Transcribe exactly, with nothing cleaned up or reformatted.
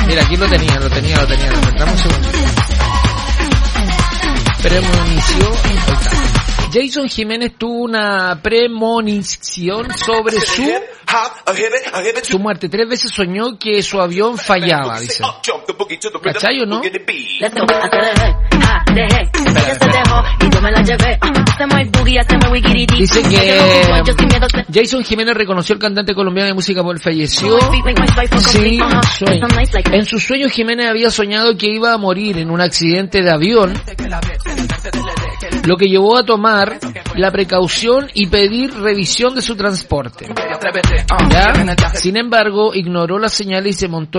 Mira, aquí lo tenía, lo tenía, lo tenía. Lo encontramos un segundo. Premonición. Jason Jiménez tuvo una premonición sobre su su muerte. Tres veces soñó que su avión fallaba, dice. ¿Cachai o no? Dice que Jason Jiménez reconoció al cantante colombiano de música pop falleció. Sí, sueño. En sus sueños Jiménez había soñado que iba a morir en un accidente de avión, lo que llevó a tomar la precaución y pedir revisión de su transporte. ¿Ya? Sin embargo, ignoró las señales y se montó